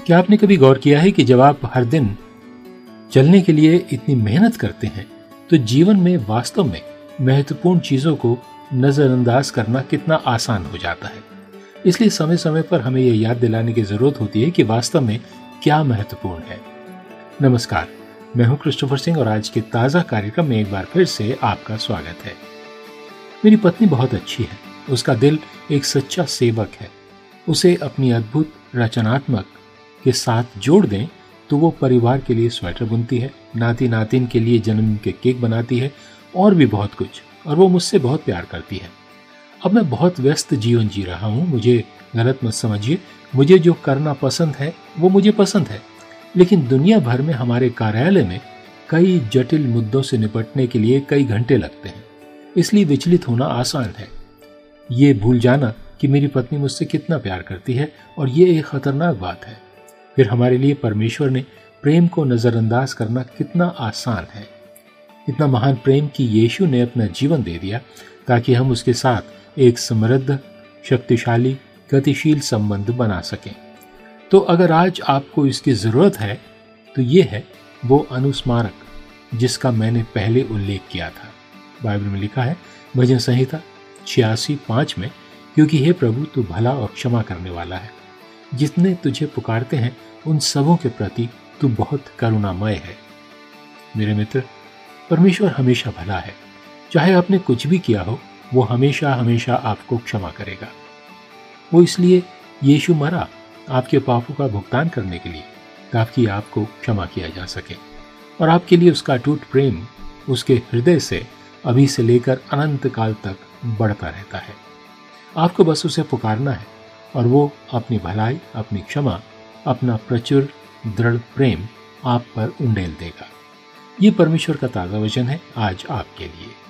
क्या आपने कभी गौर किया है कि जब आप हर दिन चलने के लिए इतनी मेहनत करते हैं तो जीवन में वास्तव में महत्वपूर्ण चीजों को नजरअंदाज करना कितना आसान हो जाता है। इसलिए समय समय पर हमें यह याद दिलाने की जरूरत होती है कि वास्तव में क्या महत्वपूर्ण है। नमस्कार, मैं हूं क्रिस्टोफर सिंह और आज के ताजा कार्यक्रम में एक बार फिर से आपका स्वागत है। मेरी पत्नी बहुत अच्छी है, उसका दिल एक सच्चा सेवक है। उसे अपनी अद्भुत रचनात्मक के साथ जोड़ दें तो वो परिवार के लिए स्वेटर बुनती है, नाती नातिन के लिए जन्मदिन के केक बनाती है और भी बहुत कुछ, और वो मुझसे बहुत प्यार करती है। अब मैं बहुत व्यस्त जीवन जी रहा हूँ, मुझे गलत मत समझिए। मुझे जो करना पसंद है वो मुझे पसंद है, लेकिन दुनिया भर में हमारे कार्यालय में कई जटिल मुद्दों से निपटने के लिए कई घंटे लगते हैं, इसलिए विचलित होना आसान है। ये भूल जाना कि मेरी पत्नी मुझसे कितना प्यार करती है, और ये एक खतरनाक बात है। फिर हमारे लिए परमेश्वर ने प्रेम को नजरअंदाज करना कितना आसान है। इतना महान प्रेम कि यीशु ने अपना जीवन दे दिया ताकि हम उसके साथ एक समृद्ध, शक्तिशाली, गतिशील संबंध बना सकें। तो अगर आज आपको इसकी जरूरत है तो ये है वो अनुस्मारक जिसका मैंने पहले उल्लेख किया था। बाइबल में लिखा है भजन संहिता 86:5 में, क्योंकि हे प्रभु तू भला और क्षमा करने वाला है, जितने तुझे पुकारते हैं उन सबों के प्रति तू बहुत करुणामय है। मेरे मित्र, परमेश्वर हमेशा भला है। चाहे आपने कुछ भी किया हो, वो हमेशा हमेशा आपको क्षमा करेगा। वो इसलिए यीशु मरा आपके पापों का भुगतान करने के लिए, ताकि आपको क्षमा किया जा सके, और आपके लिए उसका अटूट प्रेम उसके हृदय से अभी से लेकर अनंत काल तक बढ़ता रहता है। आपको बस उसे पुकारना है और वो अपनी भलाई, अपनी क्षमा, अपना प्रचुर दृढ़ प्रेम आप पर उंडेल देगा। ये परमेश्वर का ताजा वचन है आज आपके लिए।